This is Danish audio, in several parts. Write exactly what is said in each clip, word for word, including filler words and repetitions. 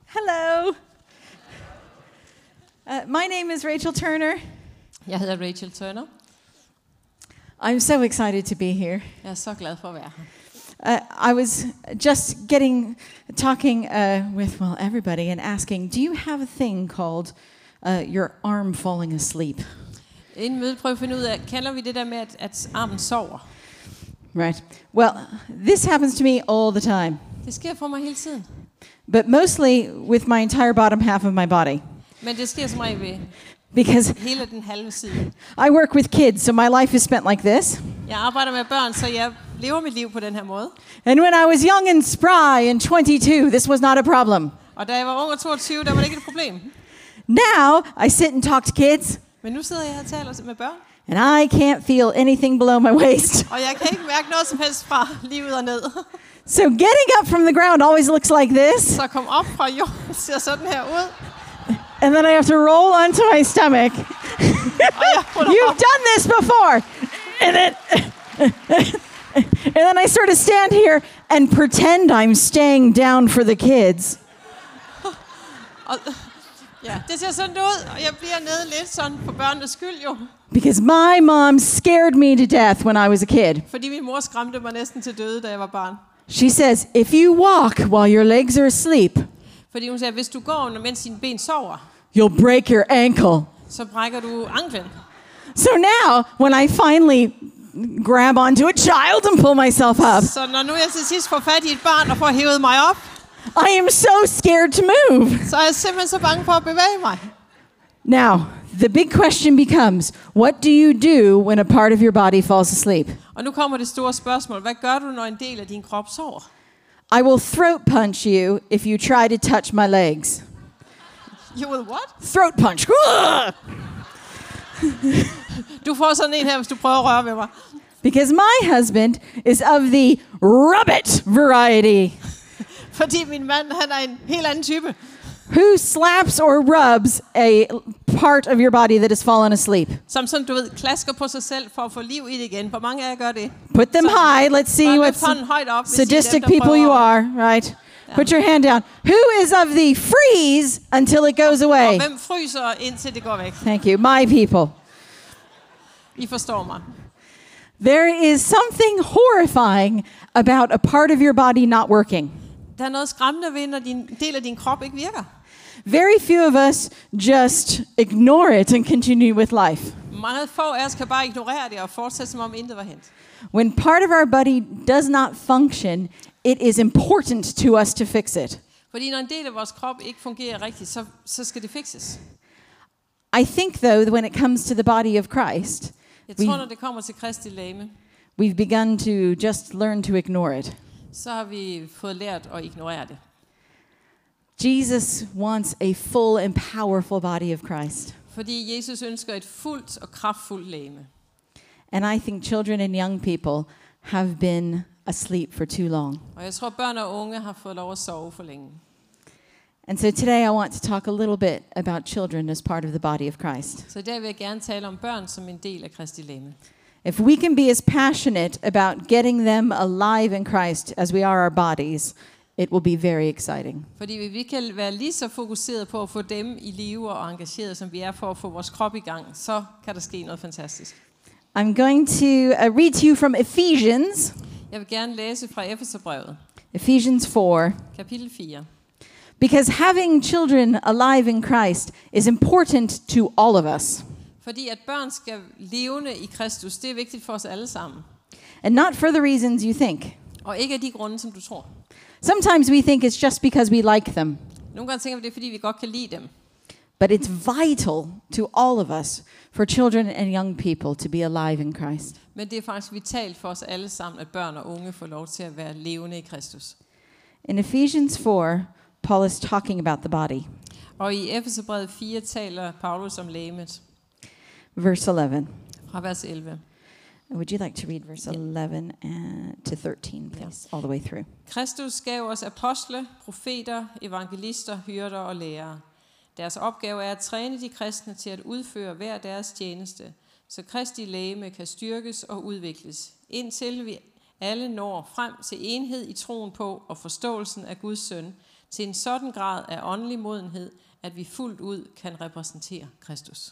Hello. Uh, my name is Rachel Turner. Jeg hedder Rachel Turner. I'm so excited to be here. Jeg er så glad for at være her. Uh, I was just getting, talking uh, with, well, everybody and asking, do you have a thing called uh, your arm falling asleep? Inden mødet prøver vi at finde ud af, kender vi det der med, at, at armen sover? Right. Well, this happens to me all the time, Det sker for mig hele tiden. but mostly with my entire bottom half of my body. Men det sker som regel ved Because hele den halve side. I work with kids, so my life is spent like this. Jeg arbejder med børn, så jeg lever mit liv på den her måde. And when I was young and spry and twenty-two, this was not a problem. Og da jeg var ung og toogtyve, der var det ikke et problem. Now, I sit and talk to kids, Men nu sidder jeg her og taler med børn, and I can't feel anything below my waist. og jeg kan ikke mærke noget som helst fra livet og ned. So getting up from the ground always looks like this, Så kom op fra jorden, ser sådan her ud. and then I have to roll onto my stomach. Og jeg ruller You've op. done this before. And then, and then I sort of stand here and pretend I'm staying down for the kids. Og, ja, det ser sådan ud, og jeg bliver nede lidt sådan for børnenes skyld jo. Because my mom scared me to death when I was a kid. Fordi min mor skræmte mig næsten til døde, da jeg var barn. She says, if you walk while your legs are asleep, Fordi hun sagde, hvis du går, mens dine ben sover, you'll break your ankle. så brækker du anklen. So now, when I finally grab onto a child and pull myself up, Så når nu jeg til sidst får fat i et barn og får hævet mig op, I am so scared to move. så er jeg simpelthen så bange for at bevæge mig. Now, the big question becomes, what do you do when a part of your body falls asleep? Og nu kommer det store spørgsmål. Hvad gør du, når en del af din krop sover? I will throat punch you if you try to touch my legs. You will what? Throat punch. Du får sådan en her, hvis du prøver at røre ved mig. Because my husband is of the rub it variety, Fordi min mand, han er en helt anden type. who slaps or rubs a part of your body that has fallen asleep. Som sådan, du ved, klasker på sig selv for at få liv i det igen. Hvor mange af jer gør det? Put them Så- high. Let's see Bare what løft hånden højt op, hvis I er dem, sadistic der people you prøver. are, right? Put your hand down. Who is of the freeze until it goes Og away? hvem fryser, indtil det går væk? Thank you. My people. I forstår mig. There is something horrifying about a part of your body not working. Der er noget skræmmende ved, når din del af din krop ikke virker. Very few of us just ignore it and continue with life. Meget få af os kan bare ignorere det og fortsætte, som om intet var hent. When part of our body does not function, it is important to us to fix it. Fordi når en del af vores krop ikke fungerer rigtigt, så, så skal det fikses. I think, though, that when it comes to the body of Christ, Jeg tror, we, når det kommer til Kristi legeme, we've begun to just learn to ignore it. så har vi fået lært at ignorere det. Jesus wants a full and powerful body of Christ. Fordi Jesus ønsker et fuldt og kraftfuldt legeme. And I think children and young people have been asleep for too long. Og jeg tror, børn og unge har fået lov at sove for længe. And so today I want to talk a little bit about children as part of the body of Christ. Så i dag vil jeg gerne tale om børn som en del af Kristi legeme. If we can be as passionate about getting them alive in Christ as we are our bodies, it will be very exciting. Fordi vi kan være lige så fokuseret på at få dem i live og engageret, som vi er for at få vores krop i gang, så kan der ske noget fantastisk. I'm going to uh, read to you from Ephesians, Jeg vil gerne læse fra Efeserbrevet, Ephesians four. kapitel fire. Because having children alive in Christ is important to all of us. Fordi at børn skal levende i Kristus, det er vigtigt for os alle sammen. And not for the reasons you think. Og ikke af de grunde, som du tror. Sometimes we think it's just because we like them. Nogle gange tænker vi, det er fordi, vi godt kan lide dem. But it's vital to all of us for children and young people to be alive in Christ. Men det er faktisk vitalt for os alle sammen, at børn og unge får lov til at være levende i Kristus. In Ephesians four, Paul is talking about the body. Og i Efeserbrevet fire taler Paulus om legemet. Verse eleven. Fra vers elleve. Would you like to read verse eleven and to thirteen, please, all the way through? Kristus gav os apostle, profeter, evangelister, hyrder og lærere. Deres opgave er at træne de kristne til at udføre hver deres tjeneste, så Kristi legeme kan styrkes og udvikles, indtil vi alle når frem til enhed i troen på og forståelsen af Guds søn, til en sådan grad af åndelig modenhed, at vi fuldt ud kan repræsentere Kristus.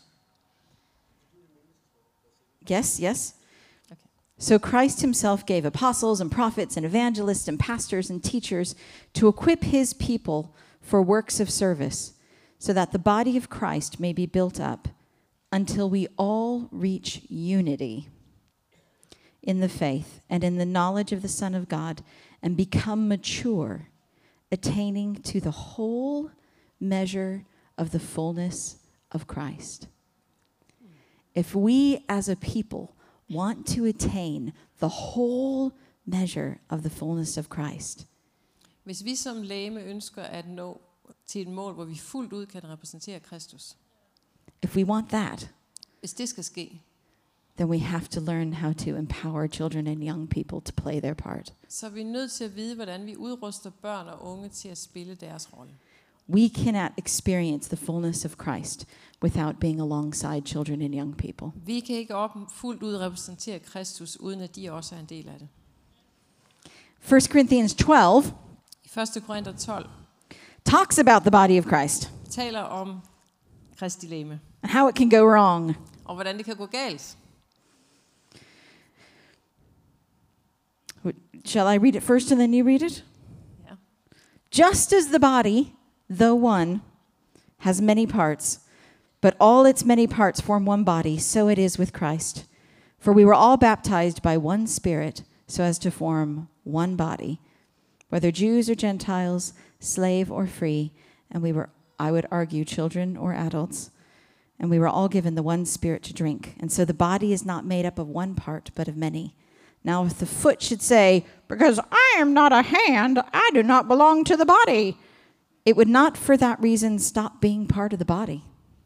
Yes, yes. Okay. So Christ himself gave apostles and prophets and evangelists and pastors and teachers to equip his people for works of service, so that the body of Christ may be built up until we all reach unity in the faith and in the knowledge of the Son of God, and become mature, attaining to the whole measure of the fullness of Christ. If we as a people want to attain the whole measure of the fullness of Christ, Hvis vi som lægeme ønsker at nå til et mål, hvor vi fuldt ud kan repræsentere Kristus, if we want that, hvis det skal ske, then we have to learn how to empower children and young people to play their part. så er vi nødt til at vide, hvordan vi udruster børn og unge til at spille deres rolle. We cannot experience the fullness of Christ without being alongside children and young people. Vi kan ikke op fuldt ud repræsentere Kristus, uden at de også er en del af det. First Corinthians twelve I første Korinther tolv talks about the body of Christ taler om Kristi legeme, and how it can go wrong. og hvordan det kan gå galt. Shall I read it first and then you read it? Ja. Just as the body, though one, has many parts, but all its many parts form one body, so it is with Christ. For we were all baptized by one Spirit, so as to form one body, whether Jews or Gentiles, slave or free, and we were, I would argue, children or adults, and we were all given the one Spirit to drink. And so the body is not made up of one part, but of many. Now if the foot should say, because I am not a hand, I do not belong to the body, it would not for that reason stop being part of the body.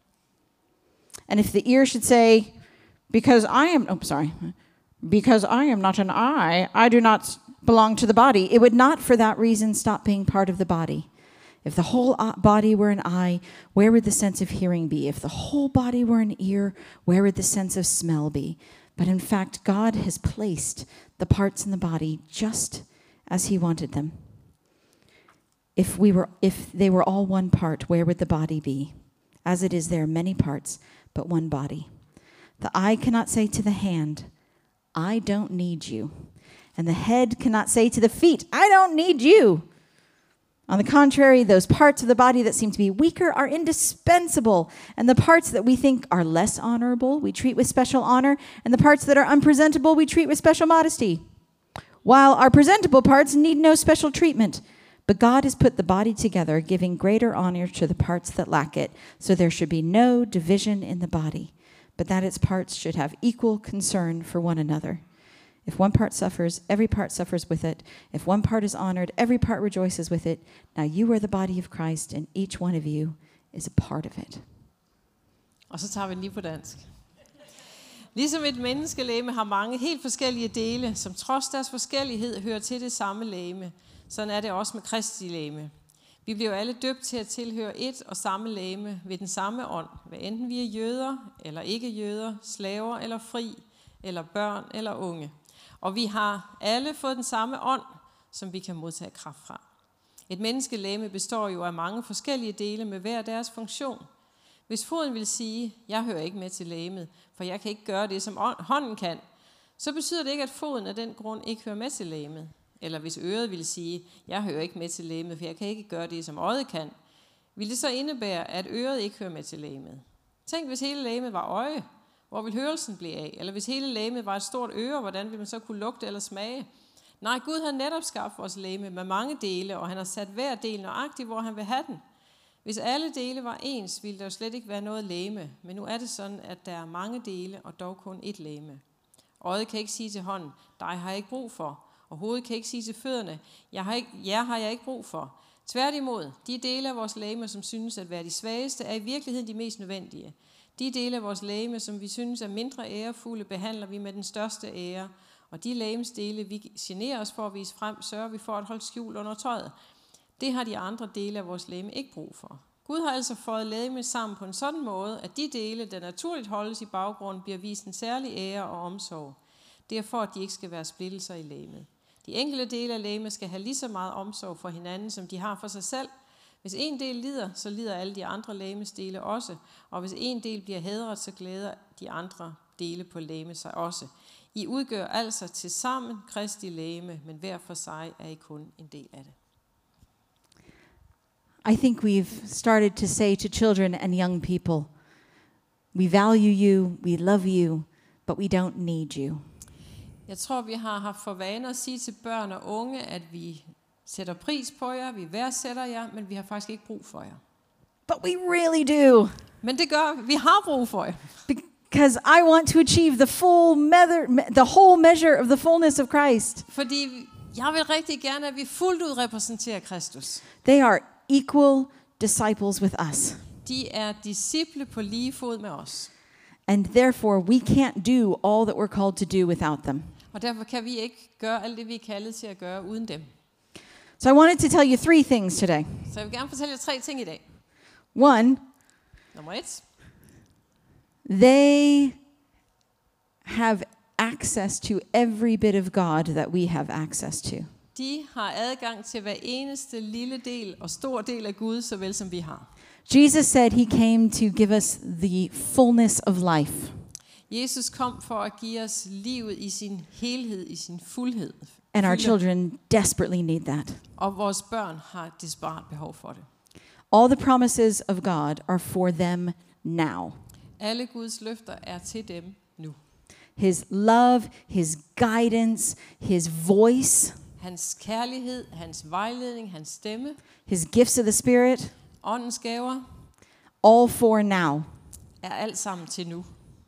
And if the ear should say, because I am, oh, sorry, because I am not an eye, I do not belong to the body, it would not for that reason stop being part of the body. If the whole body were an eye, where would the sense of hearing be? If the whole body were an ear, where would the sense of smell be? But in fact, God has placed the parts in the body just as he wanted them. If we were, if they were all one part, where would the body be? As it is, there are many parts, but one body. The eye cannot say to the hand, I don't need you. And the head cannot say to the feet, I don't need you. On the contrary, those parts of the body that seem to be weaker are indispensable, and the parts that we think are less honorable we treat with special honor, and the parts that are unpresentable we treat with special modesty. While our presentable parts need no special treatment, but God has put the body together, giving greater honor to the parts that lack it, so there should be no division in the body, but that its parts should have equal concern for one another. If one part suffers, every part suffers with it. If one part is honored, every part rejoices with it. Now you are the body of Christ, and each one of you is a part of it. Og så tager vi den lige på dansk. Ligesom et menneskelegeme har mange helt forskellige dele, som trods deres forskellighed hører til det samme legeme, sådan er det også med Kristi legeme. Vi bliver alle døbt til at tilhøre et og samme legeme ved den samme ånd, hvad enten vi er jøder eller ikke jøder, slaver eller fri, eller børn eller unge. Og vi har alle fået den samme ånd, som vi kan modtage kraft fra. Et menneskelegeme består jo af mange forskellige dele med hver deres funktion. Hvis foden vil sige, jeg hører ikke med til legemet, for jeg kan ikke gøre det, som hånden kan, så betyder det ikke, at foden af den grund ikke hører med til legemet. Eller hvis øret vil sige, jeg hører ikke med til legemet, for jeg kan ikke gøre det, som øjet kan, vil det så indebære, at øret ikke hører med til legemet. Tænk, hvis hele legemet var øje, hvor vil hørelsen blive af? Eller hvis hele legemet var et stort øre, hvordan ville man så kunne lugte eller smage? Nej, Gud har netop skabt vores legeme med mange dele, og han har sat hver del nøjagtigt, hvor han vil have den. Hvis alle dele var ens, ville der jo slet ikke være noget legeme. Men nu er det sådan, at der er mange dele, og dog kun ét legeme. Øjet kan ikke sige til hånden, dig har jeg ikke brug for. Og hovedet kan ikke sige til fødderne, jeg har ikke, jer har jeg ikke brug for. Tværtimod, de dele af vores legeme, som synes at være de svageste, er i virkeligheden de mest nødvendige. De dele af vores legeme, som vi synes er mindre ærefulde, behandler vi med den største ære. Og de legemsdele, vi generer os for at vise frem, sørger vi for at holde skjul under tøjet. Det har de andre dele af vores legeme ikke brug for. Gud har altså fået legemet sammen på en sådan måde, at de dele, der naturligt holdes i baggrunden, bliver vist en særlig ære og omsorg. Det er for, at de ikke skal være splittelser i legemet. De enkelte dele af legemet skal have lige så meget omsorg for hinanden, som de har for sig selv, Hvis en del lider, så lider alle de andre legemsdele også, og hvis en del bliver hædret, så glæder de andre dele på legeme sig også. I udgør altså til sammen Kristi legeme, men hver for sig er I kun en del af det. I think we've started to say to children and young people, we value you, we love you, but we don't need you. Jeg tror, vi har haft for vane at sige til børn og unge, at vi sætter pris på jer, vi værdsætter jer, men vi har faktisk ikke brug for jer. But we really do. Men det gør, vi har brug for jer. Because I want to achieve the full measure, the whole measure of the fullness of Christ. Fordi jeg vil rigtig gerne, at vi fuldt ud repræsenterer Kristus. They are equal disciples with us. De er disciple på lige fod med os. And therefore we can't do all that we're called to do without them. Og derfor kan vi ikke gøre alt det, vi er kaldet til at gøre uden dem. So I wanted to tell you three things today. Så jeg vil gerne fortælle jer tre ting i dag. One, Nummer et. they have access to every bit of God that we have access to. De har adgang til hver eneste lille del og stor del af Gud, såvel som vi har. Jesus said he came to give us the fullness of life. Jesus kom for at give os livet i sin helhed, i sin fuldhed. And our Fylde. children desperately need that. Og vores børn har desperat behov for det. All the promises of God are for them now. Alle Guds løfter er til dem nu. His love, his guidance, his voice, Hans kærlighed, hans vejledning, hans stemme, his gifts of the Spirit, åndens gaver, all for now. er alt sammen til nu.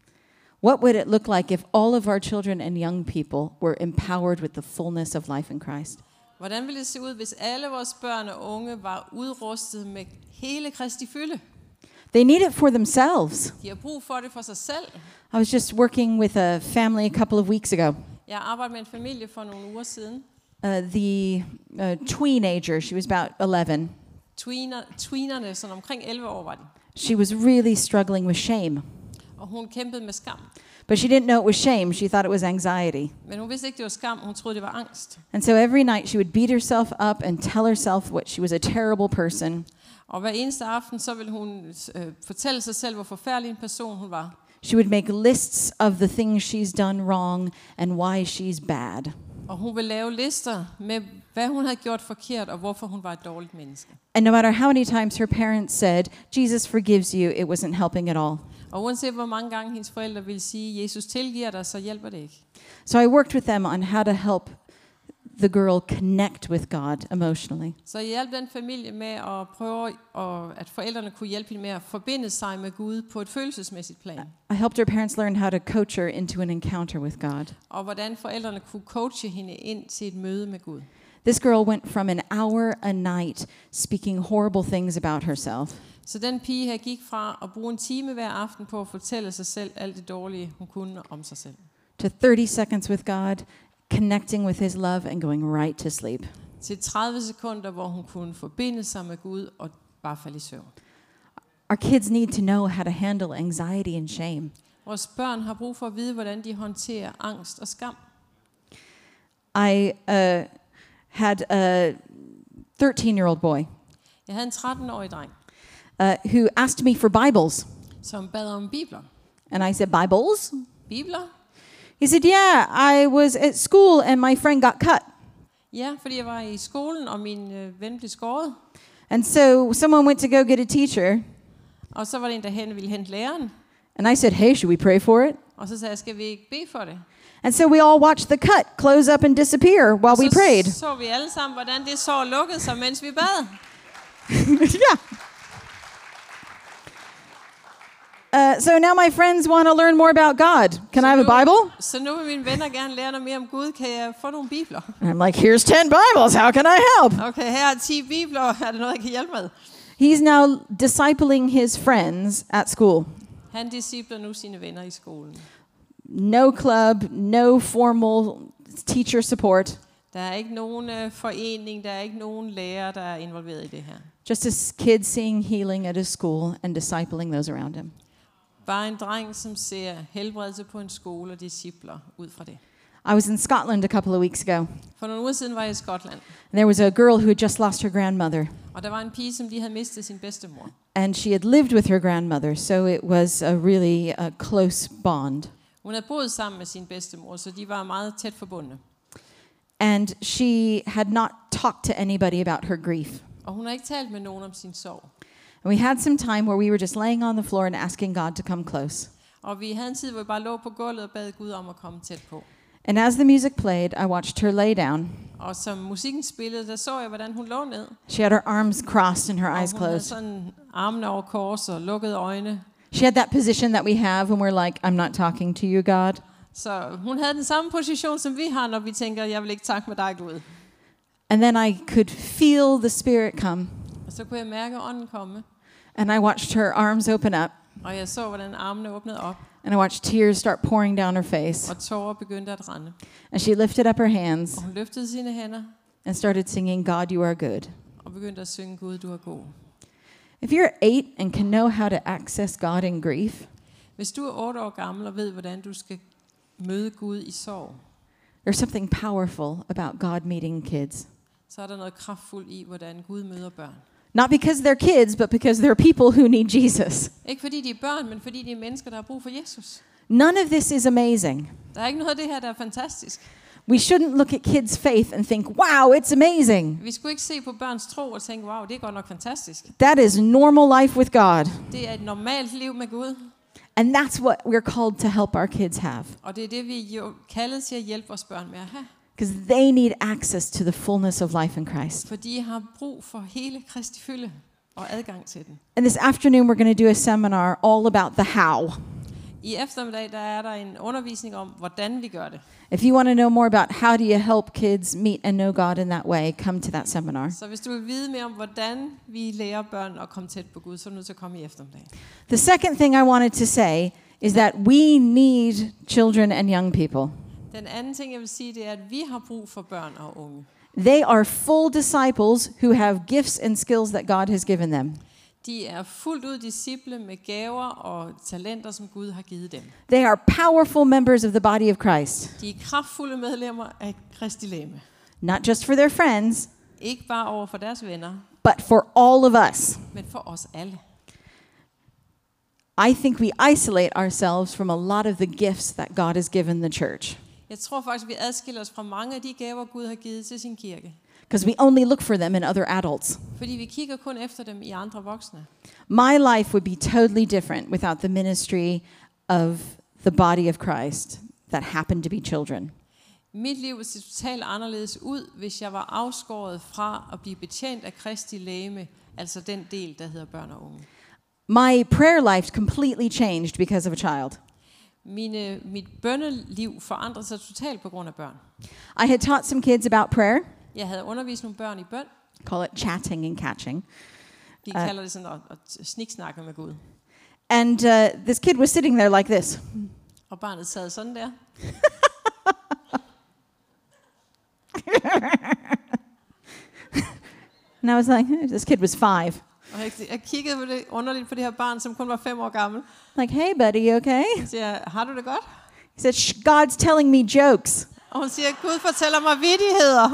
What would it look like if all of our children and young people were empowered with the fullness of life in Christ? Hvordan ville det se ud, hvis alle vores børn og unge var udrustet med hele Kristi fylde? They need it for themselves. De har brug for det for sig selv. I was just working with a family a couple of weeks ago. Jeg arbejdede med en familie for nogle uger siden. Uh, the uh, tweenager, she was about eleven. Tweener, tweenerne, sådan omkring elleve år var de. She was really struggling with shame. Og hun kæmpede med skam. But she didn't know it was shame. She thought it was anxiety. Men hun vidste ikke, det var skam. Hun troede, det var angst. And so every night she would beat herself up and tell herself what she was a terrible person. Og hver eneste aften, så ville hun øh, fortælle sig selv, hvor forfærdelig en person hun var. She would make lists of the things she's done wrong and why she's bad. Og hun ville lave lister med, hvad hun havde gjort forkert, og hvorfor hun var et dårligt menneske. And no matter how many times her parents said, Jesus forgives you, it wasn't helping at all. Og uanset hvor mange gange hendes forældre ville sige, Jesus tilgiver dig, så hjælper det ikke. So I worked with them on how to help the girl connect with God emotionally. Så jeg hjalp den familie med at prøve, at, at forældrene kunne hjælpe hende med at forbinde sig med Gud på et følelsesmæssigt plan. I helped her parents learn how to coach her into an encounter with God. Og hvordan forældrene kunne coache hende ind til et møde med Gud. This girl went from an hour a night speaking horrible things about herself Så den pige her gik fra at bruge en time hver aften på at fortælle sig selv alt det dårlige, hun kunne om sig selv. to thirty seconds with God, connecting with his love and going right to sleep. Til tredive sekunder, hvor hun kunne forbinde sig med Gud og bare falde i søvn. Our kids need to know how to handle anxiety and shame. Vores børn har brug for at vide, hvordan de håndterer angst og skam. I uh, had a thirteen-year-old boy Jeg havde en tretten-årig dreng, uh, who asked me for Bibles. som bad om bibler. And I said, Bibles? Bibler? He said, yeah, I was at school and my friend got cut. Ja, fordi jeg var i skolen, og min øh, ven blev skåret. And so someone went to go get a teacher. Og så var det en, der hen ville hente læreren. And I said, hey, should we pray for it? Og så sagde jeg, skal vi ikke bede for det? And so we all watched the cut close up and disappear while we så prayed. så vi alle sammen, hvordan det så lukkede sig, mens vi bad. Yeah. Uh, so now my friends want to learn more about God. Can I have a Bible? Så nu vil mine venner gerne lære noget mere om Gud. Kan jeg få nogle bibler? And I'm like, here's ten Bibles. How can I help? Okay, her er ti bibler. Er det noget, jeg kan hjælpe med? He's now discipling his friends at school. Han discipler nu sine venner i skolen. No club, no formal teacher support. Der er ikke nogen øh, forening, der er ikke nogen lærer, der er involveret i det her. Just a kid seeing healing at his school and discipling those around him. Bare en dreng, som ser helbredelse på en skole og discipler ud fra det. I was in Scotland a couple of weeks ago. For nogle uger siden var jeg i Skotland, And there was a girl who had just lost her grandmother. og der var en pige, som lige havde mistet sin bedstemor. And she had lived with her grandmother, so it was a really a close bond. Hun havde boet sammen med sin bedstemor, så de var meget tæt forbundne. And she had not talked to anybody about her grief. Og hun har ikke talt med nogen om sin sorg. And we had some time where we were just laying on the floor and asking God to come close. Og vi havde en tid, hvor vi bare lå på gulvet og bad Gud om at komme tæt på. And as the music played, I watched her lay down. Og som musikken spillede, der så jeg, hvordan hun lå ned. She had her arms crossed and her Og eyes hun havde closed. sådan armene over kors og lukkede øjne. She had that position that we have when we're like, I'm not talking to you, God. Så hun havde den samme position, som vi har, når vi tænker, jeg vil ikke takke med dig, Gud. And then I could feel the Spirit come. Og så kunne jeg mærke ånden komme. And I watched her arms open up. Og jeg så, hvordan armene åbnede op, And I watched tears start pouring down her face. og tårer begyndte at rende. And she lifted up her hands Og hun løftede sine hænder and started singing, God, you are good. og begyndte at synge, Gud, du er god. If you're eight and can know how to access God in grief, Hvis du er otte år gammel og ved, hvordan du skal møde Gud i sorg, there's something powerful about God meeting kids. så er der noget kraftfuldt i, hvordan Gud møder børn. Not because they're kids, but because they're people who need Jesus. Ikke fordi de er børn, men fordi de er mennesker, der har brug for Jesus. None of this is amazing. Der er ikke noget af det her, der er fantastisk. We shouldn't look at kids' faith and think, wow, it's amazing. Vi skulle ikke se på børns tro og tænke, wow, det er godt nok fantastisk. That is normal life with God. Det er et normalt liv med Gud, And that's what we're called to help our kids have. og det er det, vi er jo kaldet til at hjælpe vores børn med at have. Because they need access to the fullness of life in Christ. For de har brug for hele Kristi fylde og adgang til den. And this afternoon, we're going to do a seminar all about the how. I eftermiddag der er der en undervisning om, hvordan vi gør det. If you want to know more about how do you help kids meet and know God in that way, come to that seminar. Så hvis du vil vide mere om, hvordan vi lærer børn at komme tæt på Gud, så er du nødt til at komme i eftermiddag. The second thing I wanted to say is that we need children and young people. Den anden ting, jeg vil sige, det er, at vi har brug for børn og unge. They are full disciples who have gifts and skills that God has given them. De er fuldt ud disciple med gaver og talenter, som Gud har givet dem. They are powerful members of the body of Christ, De er kraftfulde medlemmer af Kristi legeme. not just for their friends, Ikke bare over for deres venner, but for all of us. men for os alle. I think we isolate ourselves from a lot of the gifts that God has given the church Jeg tror faktisk, vi adskiller os fra mange af de gaver, Gud har givet til sin kirke. because we only look for them in other adults. Fordi vi kigger kun efter dem i andre voksne. My life would be totally different without the ministry of the body of Christ that happened to be children. Mit liv ville se totalt anderledes ud, hvis jeg var afskåret fra at blive betjent af Kristi legeme, altså den del, der hedder børn og unge. My prayer life completely changed because of a child. Mine, mit bønneliv forandrede sig totalt på grund af børn. I had taught some kids about prayer, Jeg havde undervist nogle børn i bøn. call it chatting and catching. Vi Uh, kalder det sådan at, at sniksnakke med Gud. And uh, this kid was sitting there like this. Og barnet sad sådan der. And I was like, this kid was five. Og jeg, jeg kiggede på det, underligt på det her barn, som kun var fem år gammel. Like, hey buddy, you okay? Så siger jeg, har du det godt? He said, Shh, God's telling me jokes. Og hun siger, Gud fortæller mig vittigheder.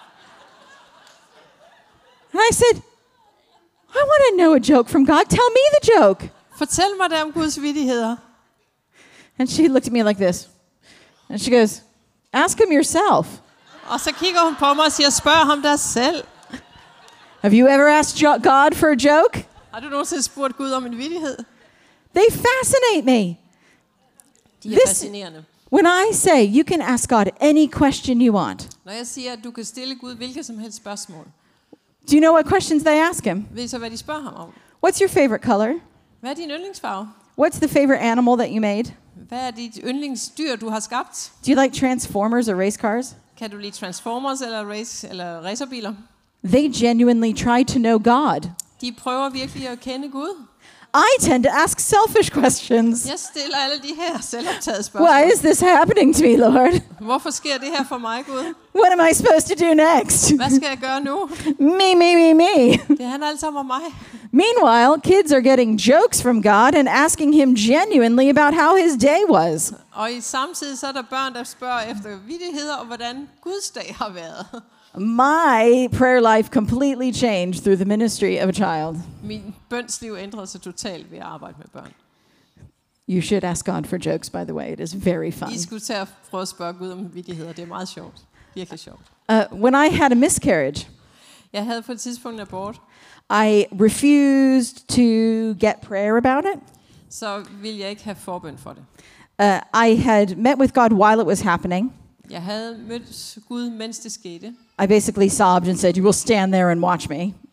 And I said, I want to know a joke from God. Tell me the joke. Fortæl mig da om Guds vittigheder. And she looked at me like this. And she goes, ask him yourself. Og så kigger hun på mig og siger, spørg ham der selv. Have you ever asked jo- God for a joke? Har du nogensinde spurgt Gud om en vittighed? They fascinate me. De er This- fascinerende. When I say you can ask God any question you want, Når jeg siger, at du kan stille Gud hvilket som helst spørgsmål, do you know what questions they ask him? ved I så, hvad de spørger ham om? What's your favorite color? Hvad er din yndlingsfarve? What's the favorite animal that you made? Hvad er dit yndlingsdyr, du har skabt? Do you like Transformers or race cars? Kan du lide Transformers eller, race, eller racerbiler? They genuinely try to know God. De prøver virkelig at kende Gud. I tend to ask selfish questions. Jeg stiller alle de her selvoptagede spørgsmål. Why is this happening to me, Lord? Hvorfor sker det her for mig, Gud? What am I supposed to do next? Hvad skal jeg gøre nu? Me, me, me, me. Det handler alt sammen om mig. Meanwhile, kids are getting jokes from God and asking him genuinely about how his day was. Og i samtidig så er der børn, der spørger efter vittigheder, og hvordan Guds dag har været. My prayer life completely changed through the ministry of a child. Min bønsliv ændrede sig totalt ved at arbejde med børn. You should ask God for jokes, by the way. It is very fun. I skulle tage at prøve at spørge Gud om vittigheder. Det er meget sjovt. Virkelig sjovt. Uh, when I had a miscarriage, Jeg havde på et tidspunkt en abort, I refused to get prayer about it. så ville jeg ikke have forbøn for det. Uh, I had met with God while it was happening. Jeg havde mødt Gud, mens det skete. I basically sobbed and said, "You will stand there and watch me."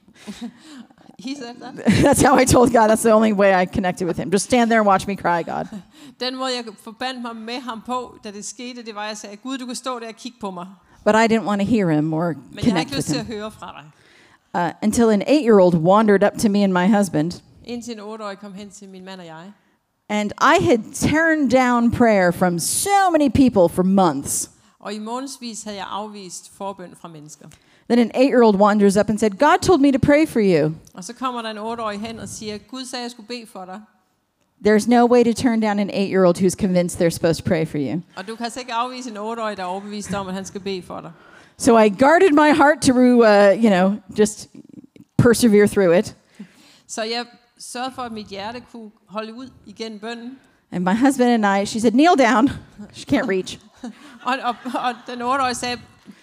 He said that. That's how I told God. That's the only way I connected with him. Just stand there and watch me cry, God. Den måde, jeg forbandt mig med ham på, da det skete, det var, at jeg sagde, Gud, du kan stå der og kigge på mig. But I didn't want to hear him or Men jeg har connect ikke lyst with til at him. høre fra dig. Uh, until an eight-year-old wandered up to me and my husband, Indtil en otteårig kom hen til min mand og jeg. and I had turned down prayer from so many people for months. Og i månedsvis havde jeg afvist forbøn fra mennesker. Then an eight-year-old wanders up and said, "God told me to pray for you." Og så kommer der en otteårig hen og siger, Gud sagde, jeg skulle bede for dig. There's no way to turn down an eight-year-old who's convinced they're supposed to pray for you. Og du kan altså ikke afvise en otteårig, der er overbevist om, at han skal bede for dig. So I guarded my heart to, uh, you know, just persevere through it. Så jeg sørgede for, at mit hjerte kunne holde ud igennem bønnen. And my husband and I, she said, "Kneel down." She can't reach. Og, og, og den otteårige sagde,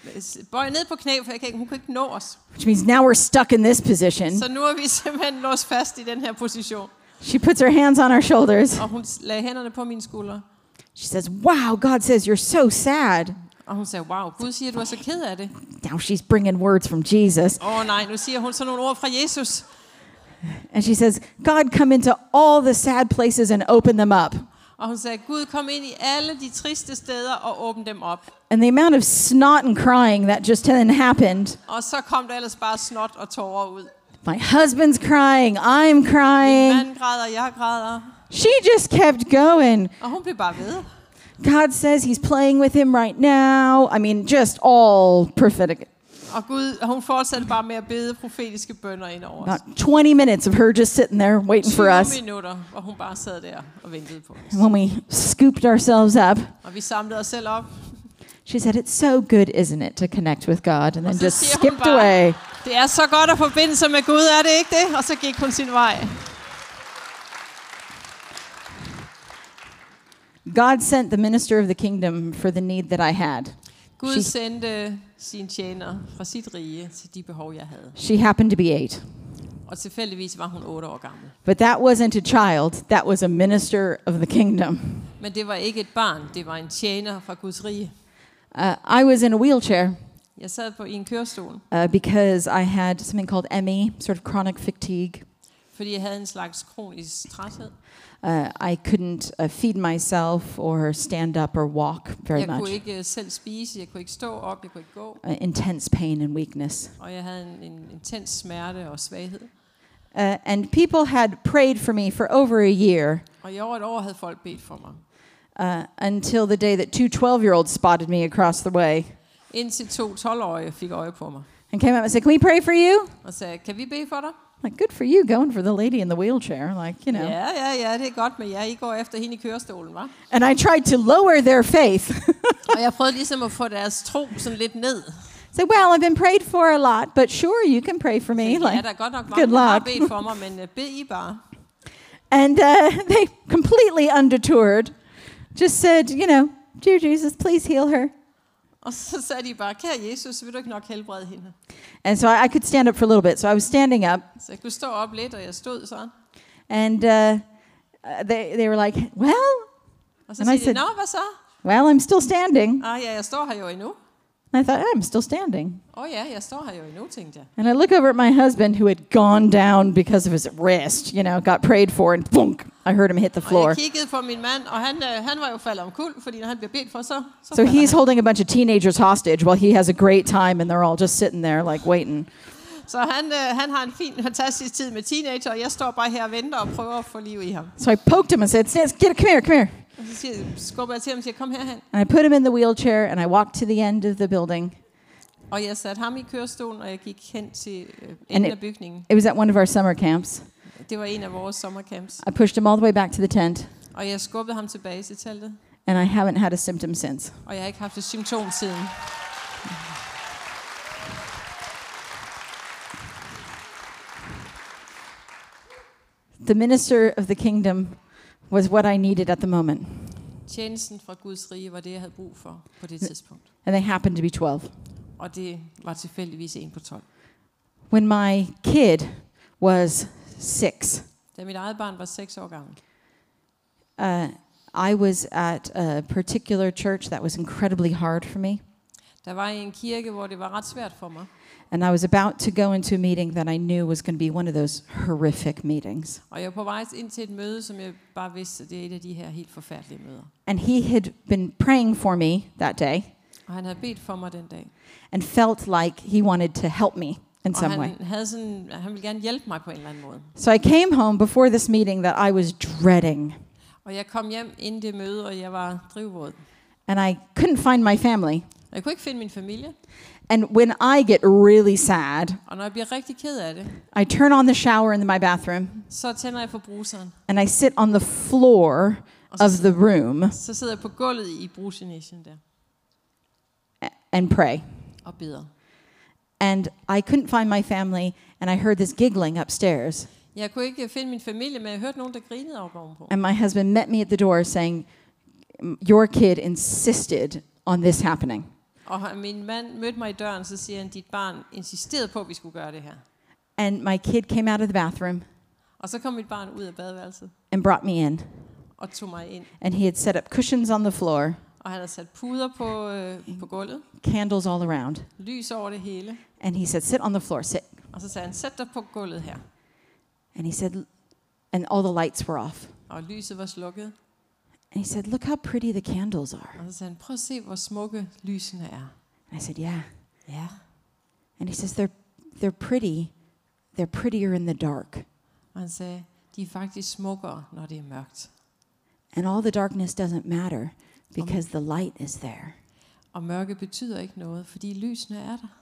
bøj ned på knæ, for jeg kan ikke, hun kan ikke nå os. Which means now we're stuck in this position. Så nu er vi simpelthen låst fast i den her position. She puts her hands on our shoulders. Og hun lagde hænderne på mine skuldre. She says, "Wow, God says you're so sad." Og hun sagde, wow, Gud siger, du er så ked af det. Now she's bringing words from Jesus. Åh oh, nej, nu siger hun sådan nogle ord fra Jesus. And she says, "God, come into all the sad places and open them up." Og hun sagde, Gud, kom ind i alle de triste steder og åbn dem op. And the amount of snot and crying that just then happened. Og så kom der ellers bare snot og tårer ud. My husband's crying, I'm Min crying. mand græder, jeg græder. She just kept going. Og hun blev bare ved. God says he's playing with him right now. I mean, just all prophetic. Og Gud, og hun fortsatte bare med at bede profetiske bønner ind over os. About twenty minutes of her just sitting there waiting for us. tyve minutter, hvor hun bare sad der og ventede på os. And when we scooped ourselves up, Og vi samlede os selv op. she said, "It's so good, isn't it, to connect with God?" And Og then så just siger hun skipped bare, away. det er så godt at forbinde sig med Gud, er det ikke det? Og så gik hun sin vej. God sent the minister of the kingdom for the need that I had. Gud She- sendte sin tjener fra sit rige til de behov, jeg havde. She happened to be eight. Og tilfældigvis var hun otte år gammel. But that wasn't a child, that was a minister of the kingdom. Men det var ikke et barn, det var en tjener fra Guds rige. Uh, I was in a wheelchair Jeg sad på i en kørestol, uh, because I had something called M E, sort of chronic fatigue. fordi jeg havde en slags kronisk træthed. Uh, I couldn't uh, feed myself or stand up or walk very Jeg kunne much. ikke øh, selv spise, jeg kunne ikke stå op, jeg kunne ikke gå. Uh, intense pain and weakness. Og jeg havde en, en intens smerte og svaghed. Uh, and people had prayed for me for over a year Og i over et år havde folk bedt for mig. uh, until the day that two twelve-year-olds spotted me across the way Indtil to tolv-årige fik øje på mig. and came up and said, "Can we pray for you?" Og sagde, kan vi bede for dig? Like, good for you going for the lady in the wheelchair. Like, you know. Ja, ja, ja, det er godt med jer. I går efter hende i kørestolen, hva'? And I tried to lower their faith. Og jeg prøvede ligesom at få deres tro sådan lidt ned. Say, well, I've been prayed for a lot, but sure, you can pray for me. Ja, Like, der er godt nok good mange, der har luck. bedt for mig, men uh, bed I bare. And uh, they completely undetoured just said, you know, dear Jesus, please heal her. Og så sagde de bare, kære Jesus, vil du ikke nok helbrede hende? And so I, I could stand up for a little bit. So I was standing up, Så jeg kunne stå op lidt, og jeg stod sådan. and uh, uh, they they were like, well, Og så And I siger de, said- nå, hvad så? well, I'm still standing. Ah ja, jeg står her jo endnu. And I thought, I'm still standing. Åh oh, ja, jeg står her jo endnu, tænkte jeg. And I look over at my husband, who had gone down because of his wrist, you know, got prayed for, and boom, I heard him hit the Og floor. jeg kiggede på min mand, og han, øh, han var jo faldet omkuld, fordi når han bliver bedt for, så, så So falder he's han. holding a bunch of teenagers hostage while he has a great time, and they're all just sitting there, like, waiting. Så han, øh, han har en fin, fantastisk tid med teenager, og jeg står bare her og venter og prøver at få liv i ham. So I poked him and said, "Stand- get, come here, come here. Og så siger, skubber jeg til ham og siger, kom herhen. And I put him in the wheelchair, and I walked to the end of the building. Og jeg satte ham i kørestolen, og jeg gik hen til øh, And enden it- af bygningen. It was at one of our summer camps. Det var en af vores sommercamps. I pushed him all the way back to the tent, Og jeg skubbede ham tilbage til teltet. and I haven't had a symptom since. og jeg har ikke haft et symptom siden. The minister of the kingdom was what I needed at the moment, Tjenesten fra Guds rige var det, jeg havde brug for på det tidspunkt. and they happened to be twelve. Og det var tilfældigvis en på tolv. When my kid was six, Da mit eget barn var seks år gammel, uh, I was at a particular church that was incredibly hard for me, der var jeg i en kirke, hvor det var ret svært for mig. and I was about to go into a meeting that I knew was going to be one of those horrific meetings. Og jeg var på vej ind til et møde, som jeg bare vidste, det er et af de her helt forfærdelige møder. And he had been praying for me that day Og han havde bedt for mig den dag. and felt like he wanted to help me in Og some way. han, havde sådan, han ville gerne hjælpe mig på en eller anden måde. So I came home before this meeting that I was dreading, Og jeg kom hjem inden det møde, og jeg var drivvåd. and I couldn't find my family. Jeg kunne ikke finde min familie. And when I get really sad, Og når jeg bliver rigtig ked af det, I turn on the shower in my bathroom så tænder jeg for bruseren. and I sit on the floor of the room Så sidder jeg på gulvet i brusenæsjen der and pray. og beder. And I couldn't find my family, and I heard this giggling upstairs. Jeg kunne ikke finde min familie, men jeg hørte nogen, der grinede op ovenpå. And my husband met me at the door saying, "Your kid insisted on this happening." Og min mand mødte mig i døren, så siger han, dit barn insisterede på, at vi skulle gøre det her. And my kid came out of the bathroom Og så kom mit barn ud af badeværelset and brought me in. og tog mig ind. And he had set up cushions on the floor, Og han havde sat puder på, øh, på gulvet, candles all around. lys over det hele. And he said, "Sit on the floor, sit." Og så sagde han, sæt dig på gulvet her. And he said, and all the lights were off. Og lyset var slukket. And he said, "Look how pretty the candles are." Og så sagde han, prøv at se, hvor smukke lysene er. And I said, "Yeah." Ja. And he says, "They're they're pretty. They're prettier in the dark." Og han sagde, de er faktisk smukkere, når det er mørkt. And all the darkness doesn't matter because the light is there. Og mørke betyder ikke noget, fordi lysene er der.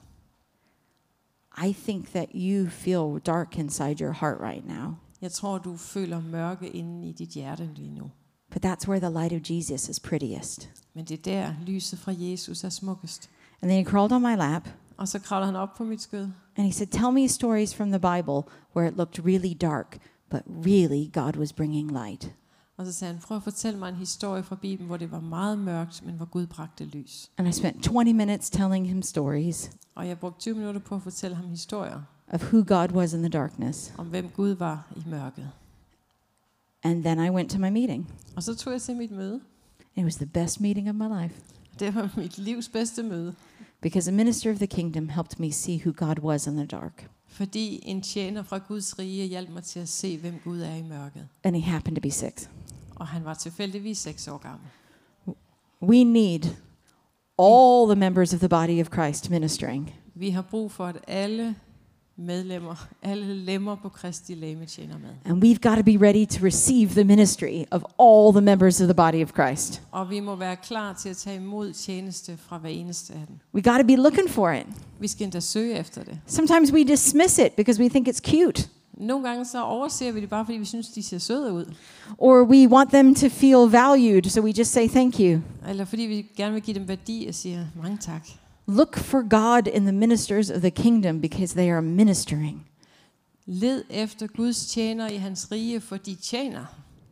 I think that you feel dark inside your heart right now. Jeg tror, du føler mørke inde i dit hjerte lige nu. But that's where the light of Jesus is prettiest. Men det er der, lyset fra Jesus er smukkest. And then he crawled on my lap Og så kravlede han op på mit skød. and he said, "Tell me stories from the Bible where it looked really dark, but really God was bringing light." Og så sagde han, prøv at fortælle mig en historie fra Bibelen, hvor det var meget mørkt, men hvor Gud bragte lys. And I spent twenty minutes telling him stories Og jeg brugte tyve minutter på at fortælle ham historier of who God was in the darkness. om, hvem Gud var i mørket. And then I went to my meeting. Og så tog jeg til mit møde. It was the best meeting of my life Det var mit livs bedste møde. because a minister of the kingdom helped me see who God was in the dark. Fordi en tjener fra Guds rige hjalp mig til at se, hvem Gud er i mørket. And he happened to be six. Og han var tilfældigvis seks år gammel. We need all the members of the body of Christ ministering. Vi har brug for, at alle medlemmer, alle lemmer på Kristi legeme tjener med. And we've got to be ready to receive the ministry of all the members of the body of Christ. Og vi må være klar til at tage imod tjeneste fra hver eneste af dem. We got to be looking for it. Vi skal endda søge efter det. Sometimes we dismiss it because we think it's cute, Nogle gange så overser vi det bare, fordi vi synes, de ser søde ud. or we want them to feel valued, so we just say thank you. Eller fordi vi gerne vil give dem værdi og siger mange tak. Look for God in the ministers of the kingdom because they are ministering. Led efter Guds tjener i hans rige, for de tjener.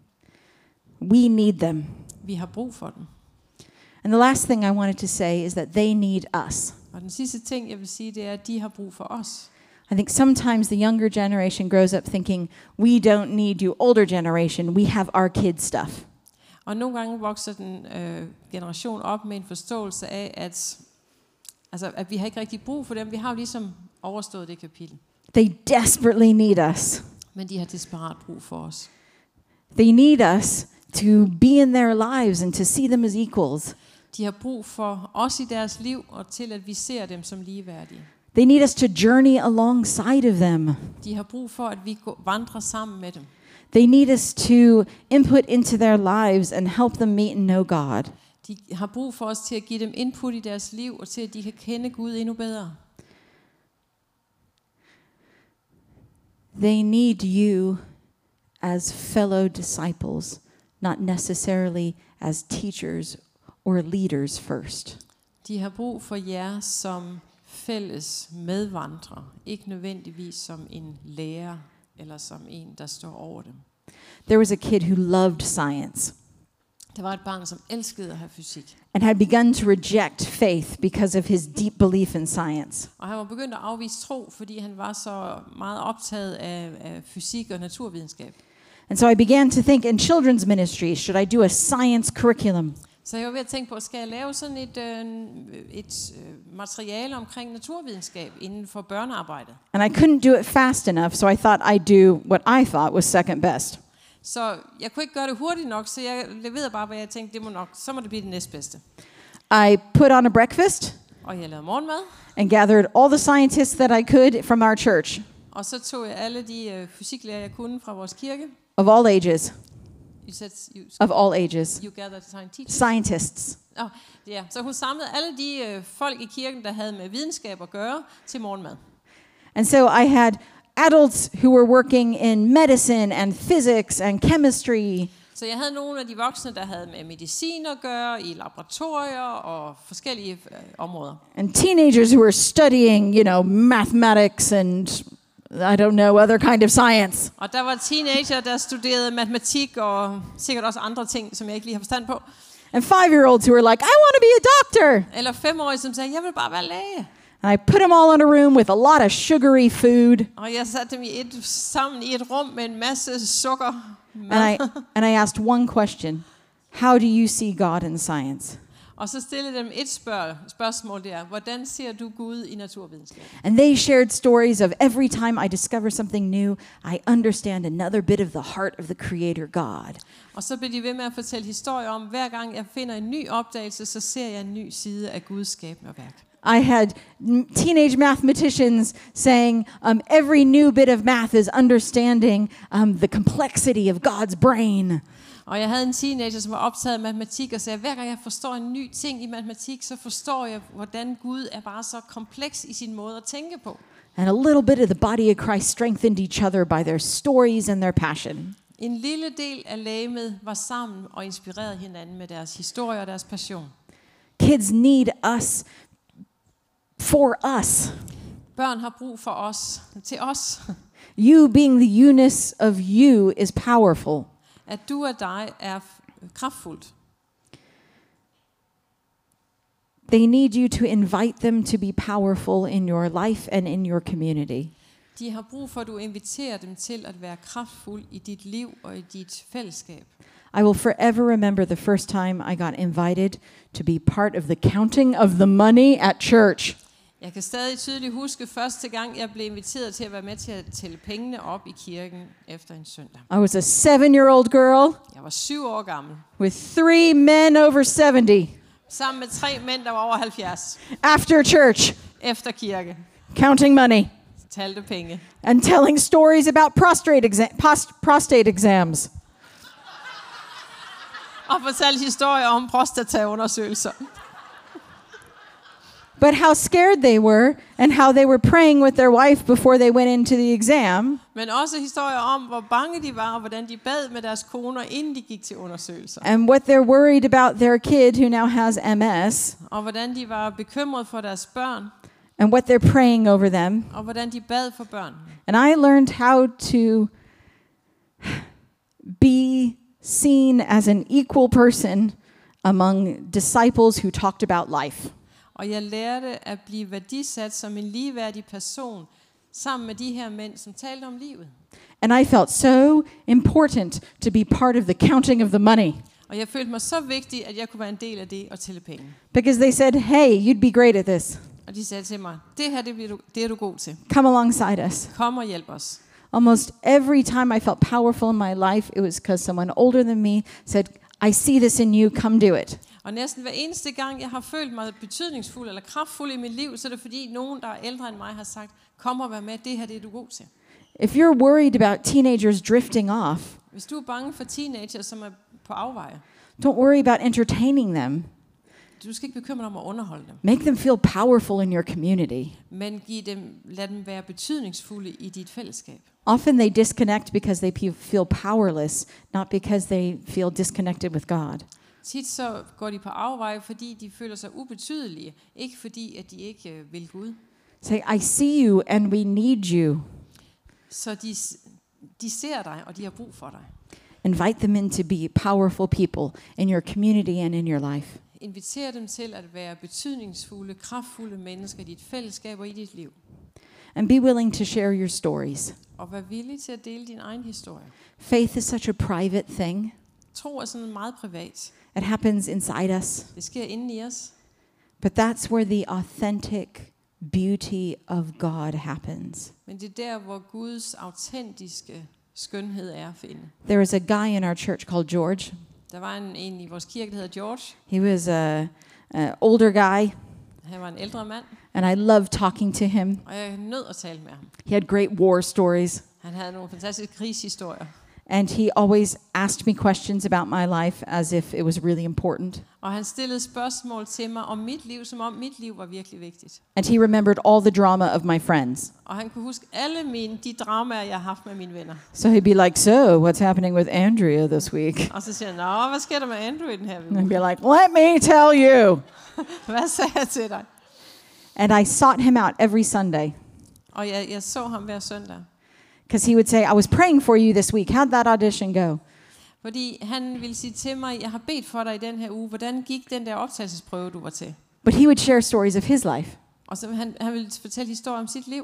We need them. Vi har brug for dem. And the last thing I wanted to say is that they need us. Og den sidste ting, jeg vil sige, det er, at de har brug for os. I think sometimes the younger generation grows up thinking, we don't need you older generation, we have our kids' stuff. Og nogle gange vokser den øh, generation op med en forståelse af, at, altså, at vi har ikke rigtig brug for dem. Vi har jo ligesom overstået det kapitel. They desperately need us. Men de har desperat brug for os. They need us to be in their lives and to see them as equals. De har brug for os i deres liv, og til at vi ser dem som ligeværdige. They need us to journey alongside of them. De har brug for, at vi går, vandrer sammen med dem. They need us to input into their lives and help them meet and know God. De har brug for os til at give dem input i deres liv, og til at de kan kende Gud endnu bedre. They need you as fellow disciples not necessarily as teachers or leaders first. De har brug for jer som fælles medvandrere, ikke nødvendigvis som en lærer eller som en, der står over dem. There was a kid who loved science Der var et barn, som elskede at have fysik, and had begun to reject faith because of his deep belief in science. og han var begyndt at afvise tro, fordi han var så meget optaget af, af fysik og naturvidenskab. And so I began to think in children's ministry, should I do a science curriculum? Så jeg var ved at tænke på, skal jeg lave sådan et, øh, et øh, materiale omkring naturvidenskab inden for børnearbejdet? And I couldn't do it fast enough, so I thought I'd do what I thought was second best. Så jeg kunne ikke gøre det hurtigt nok, så jeg leverede bare, hvad jeg tænkte, det må nok, så må det blive det næstbedste. I put on a breakfast Og jeg lavede morgenmad, and gathered all the scientists that I could from our church, og så tog jeg alle de øh, fysiklærer, jeg kunne fra vores kirke. of all ages, You said you, of all ages, you gathered scientists. scientists. Oh, ja. Så hun samlede alle de øh, folk i kirken, der havde med videnskab at gøre, til morgenmad. And so I had adults who were working in medicine and physics and chemistry, Så jeg havde nogle af de voksne, der havde med medicin at gøre, i laboratorier og forskellige øh, områder. and teenagers who were studying, you know, mathematics and I don't know, other kind of science. Og der var teenager, der studerede matematik og sikkert også andre ting, som jeg ikke lige har forstand på. And five-year-olds who were like, I want to be a doctor. Eller femårige, som sagde, jeg vil bare være læge. And I put them all in a room with a lot of sugary food. Og jeg satte dem i et, sammen i et rum med en masse sukker. And I, and I asked one question. How do you see God in science? Og så stillede dem et spørg, spørgsmål der. Hvordan ser du Gud i naturvidenskab? And they shared stories of every time I discover something new, I understand another bit of the heart of the Creator God. Og så blev de ved med at fortælle historier om, hver gang jeg finder en ny opdagelse, så ser jeg en ny side af Guds skabende værk. I had m- teenage mathematicians saying um, every new bit of math is understanding um, the complexity of God's brain. Og jeg havde en teenager, som var optaget af matematik, og sagde, hver gang jeg forstår en ny ting i matematik, så forstår jeg, hvordan Gud er bare så kompleks i sin måde at tænke på. And a little bit of the body of Christ strengthened each other by their stories and their passion. En lille del af lægemet var sammen og inspirerede hinanden med deres historie og deres passion. Kids need us for us. Børn har brug for os, til os. You being the units of you is powerful. At du og dig er kraftfuldt. They need you to invite them to be powerful in your life and in your community. De har brug for, at du inviterer dem til at være kraftfuld i dit liv og i dit fællesskab. I will forever remember the first time I got invited to be part of the counting of the money at church. Jeg kan stadig tydeligt huske første gang, jeg blev inviteret til at være med til at tælle pengene op i kirken efter en søndag. I was a seven-year-old girl Jeg var syv år gammel, with three men over seventy sammen med tre mænd, der var over halvfjerds, after church, efter kirke, counting money talte penge. and telling stories about prostate, exa- post- prostate exams. Og fortalte historier om prostataundersøgelser. But how scared they were and how they were praying with their wife before they went into the exam. Men også historier om, hvor bange de var, og hvordan de bad med deres koner, inden de gik til undersøgelser. And what they're worried about their kid who now has M S. Og hvordan de var bekymrede for deres børn, And what they're praying over them. og hvordan de bad for børn. And I learned how to be seen as an equal person among disciples who talked about life. Og jeg lærte at blive værdisat som en ligeværdig person, sammen med de her mænd, som talte om livet. And I felt so important to be part of the counting of the money. Og jeg følte mig så vigtig, at jeg kunne være en del af det og tælle penge. Because they said, hey, you'd be great at this. Og de sagde til mig, det her det, bliver du, det er du god til. Come alongside us. Kom og hjælp os. Almost every time I felt powerful in my life, it was because someone older than me said, I see this in you, come do it. Og næsten hver eneste gang, jeg har følt mig betydningsfuld eller kraftfuld i mit liv, så er det fordi nogen, der er ældre end mig, har sagt, kom og vær med, det her det er du god til. If you're worried about teenagers drifting off, Hvis du er bange for teenager, som er på afveje, don't worry about entertaining them. du skal ikke bekymre dig om at underholde dem. Make them feel powerful in your community. Men giv dem, lad dem være betydningsfulde i dit fællesskab. Often they disconnect because they pe- feel powerless, not because they feel disconnected with God. Tit så går de på afveje, fordi de føler sig ubetydelige, ikke fordi at de ikke øh, vil Gud. Say, I see you and we need you. Så de, de ser dig, og de har brug for dig. Invite them in to be powerful people in your community and in your life. Inviter dem til at være betydningsfulde, kraftfulde mennesker i dit fællesskab og i dit liv. And be willing to share your stories. Og vær villig til at dele din egen historie. Faith is such a private thing. Tro er sådan meget privat. It happens inside us. Det sker inde i os. But that's where the authentic beauty of God happens. Men det er der, hvor Guds autentiske skønhed er at finde. There was a guy in our church called George. Der var en, en i vores kirke, der hedder George. He was a, a older guy, Han var en ældre mand, and I loved talking to him. og jeg nød at tale med ham. He had great war stories, Han havde nogle fantastiske krigshistorier. and he always asked me questions about my life as if it was really important. Og han stillede spørgsmål til mig om mit liv, som om mit liv var virkelig vigtigt. And he remembered all the drama of my friends. Og han kunne huske alle mine, de dramaer, jeg har haft med mine venner. So he'd be like, "So, what's happening with Andrea this week?" Og så siger han, nå, hvad sker der med Andrew i den her And uge? I'd be like, "Let me tell you." Hvad sagde jeg til dig? And I sought him out every Sunday Og jeg, jeg så ham hver søndag. because he would say, "I was praying for you this week. How'd that audition go?" Fordi han ville sige til mig, jeg har bedt for dig i den her uge. Hvordan gik den der optagelsesprøve, du var til? But he would share stories of his life. Og så han, han ville fortælle historier om sit liv.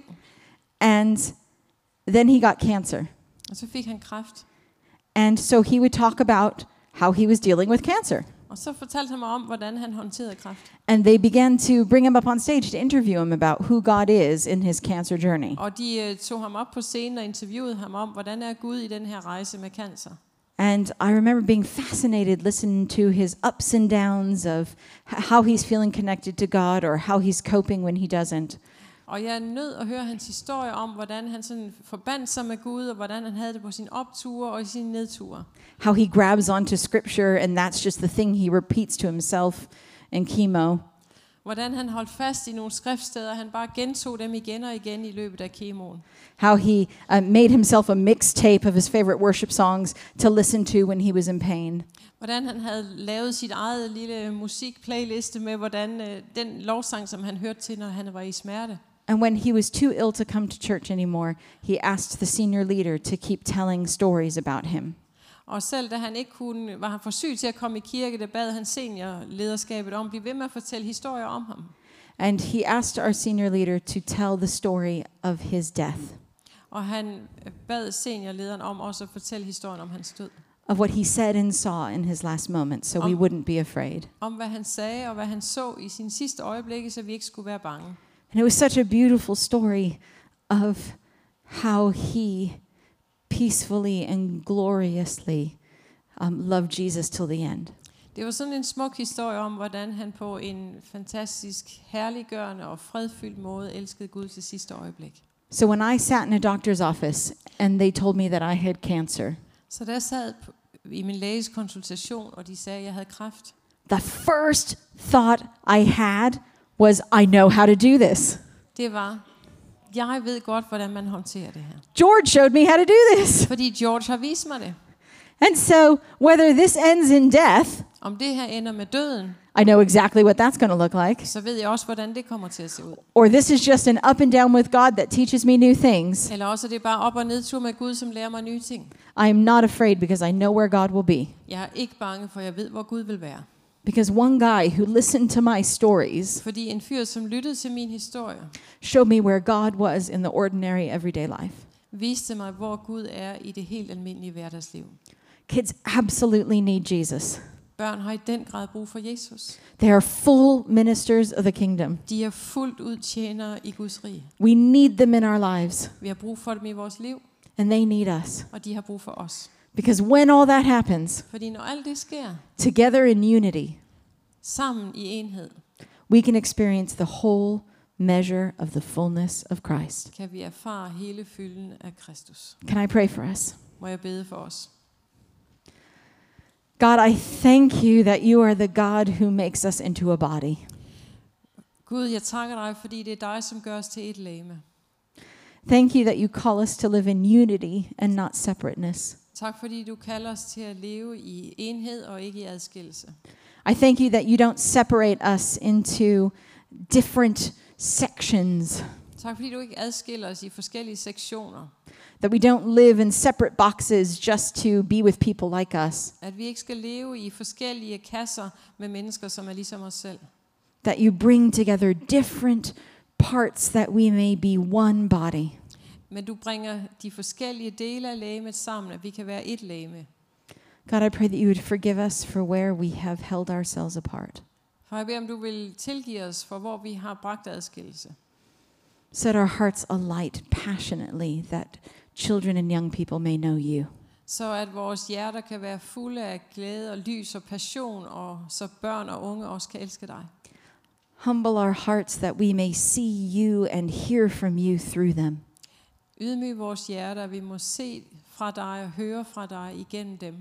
And then he got cancer. Og så fik han kræft. And so he would talk about how he was dealing with cancer. Og så fortalte han mig om, hvordan han håndterede kræft. And they began to bring him up on stage to interview him about who God is in his cancer journey. Og de uh, tog ham op på scenen og interviewede ham om, hvordan er Gud i den her rejse med cancer. And I remember being fascinated listening to his ups and downs of h- how he's feeling connected to God or how he's coping when he doesn't. Og jeg er nødt at høre hans historie om, hvordan han sådan forbandt sig med Gud, og hvordan han havde det på sine opture og i sine nedture. How he grabs onto scripture and that's just the thing he repeats to himself in chemo. Hvordan han holdt fast i nogle skriftsteder, han bare gentog dem igen og igen i løbet af kemoen. How he uh, made himself a mixtape of his favorite worship songs to listen to when he was in pain. Hvordan han havde lavet sit eget lille musikplayliste med, hvordan øh, den lovsang, som han hørte til, når han var i smerte. And when he was too ill to come to church anymore, he asked the senior leader to keep telling stories about him. Og selv da han ikke kunne, var han for syg til at komme i kirke, der bad han seniorlederskabet om at blive ved med at fortælle historier om ham. And he asked our senior leader to tell the story of his death, Og han bad seniorlederen om også at fortælle historien om hans død. of what he said and saw in his last moments, so we Um, wouldn't be afraid. Om hvad han sagde og hvad han så i sine sidste øjeblikke, så vi ikke skulle være bange. And it was such a beautiful story of how he peacefully and gloriously um, loved Jesus till the end. Det var sådan en smuk historie om, hvordan han på en fantastisk herliggørende og fredfyldt måde elskede Gud til sidste øjeblik. So when I sat in a doctor's office and they told me that I had cancer, Så der sad på- i min læges konsultation, og de sagde, at jeg havde kræft. the first thought I had was, I know how to do this. Det var, jeg ved godt, hvordan man håndterer det her. George showed me how to do this. Fordi George har vist mig det. And so whether this ends in death, Om det her ender med døden, I know exactly what that's going to look like. så ved jeg også, hvordan det kommer til at se ud. Or this is just an up and down with God that teaches me new things. Eller også er det bare op- og nedtur med Gud, som lærer mig nye ting. I am not afraid because I know where God will be. Jeg er ikke bange, for jeg ved, hvor Gud vil være. Because one guy who listened to my stories Fordi en fyr, som lyttede til min historie, showed me where God was in the ordinary everyday life. viste mig, hvor Gud er i det helt almindelige hverdagsliv. Kids absolutely need Jesus. Børn har i den grad brug for Jesus. They are full ministers of the kingdom. De er fuldt ud tjenere i Guds rige. We need them in our lives, Vi har brug for dem i vores liv, and they need us. og de har brug for os. Because when all that happens, Fordi når alt det sker, together in unity, sammen i enhed, we can experience the whole measure of the fullness of Christ. kan vi erfare hele fylden af Kristus. Can I pray for us? Må jeg bede for os. God, I thank you that you are the God who makes us into a body. Gud, jeg takker dig, fordi det er dig, som gør os til et legeme. Thank you that you call us to live in unity and not separateness. Tak fordi du kalder os til at leve i enhed og ikke i adskillelse. I thank you that you don't separate us into different sections, Tak fordi du ikke adskiller os i forskellige sektioner. that we don't live in separate boxes just to be with people like us, At vi ikke skal leve i forskellige kasser med mennesker, som er ligesom os selv. that you bring together different parts that we may be one body. Men du bringer de forskellige dele af legemet sammen, at vi kan være et legeme. God, I pray that you would forgive us for where we have held ourselves apart. For jeg beder, om du vil tilgive os for, hvor vi har bragt adskillelse. Set our hearts alight passionately that children and young people may know you. Så at vores hjerter kan være fulde af glæde og lys og passion, og så børn og unge også kan elske dig. Humble our hearts that we may see you and hear from you through them. Ydmyg vores hjerter, at vi må se fra dig og høre fra dig igennem dem.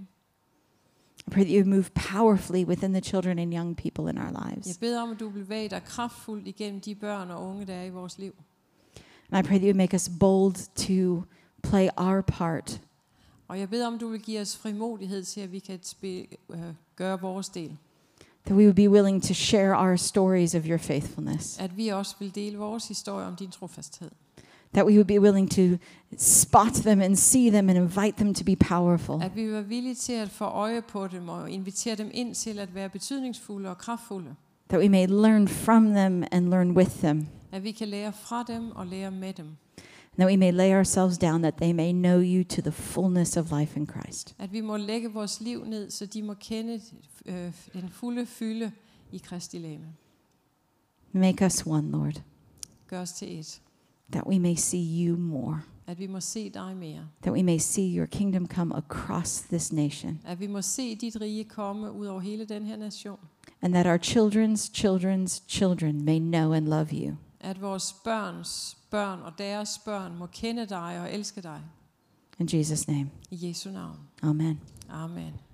I pray that you would move powerfully within the children and young people in our Jeg lives. beder om, at du vil bevæge dig kraftfuldt igennem de børn og unge, der er i vores liv. And I pray that you would make us bold to play our part. Og jeg beder om, at du vil give os frimodighed til, at vi kan spe, øh, gøre vores del. That we would be willing to share our stories of your faithfulness. At vi også vil dele vores historie om din trofasthed. That we would be willing to spot them and see them and invite them to be powerful. At vi vil være villige til at få øje på dem og invitere dem ind til at være betydningsfulde og kraftfulde. That we may learn from them and learn with them. At vi kan lære fra dem og lære med dem. And that we may lay ourselves down that they may know you to the fullness of life in Christ. At vi må lægge vores liv ned, så de må kende øh, den fulde fylde i Kristi legeme. Make us one, Lord, Gør os til et. that we may see you more. At vi må se dig mere. That we may see your kingdom come across this nation. At vi må se dit rige komme ud over hele den her nation. And that our children's children's children may know and love you. At vores børns børn og deres børn må kende dig og elske dig. In Jesus' name, I Jesu navn. amen. Amen.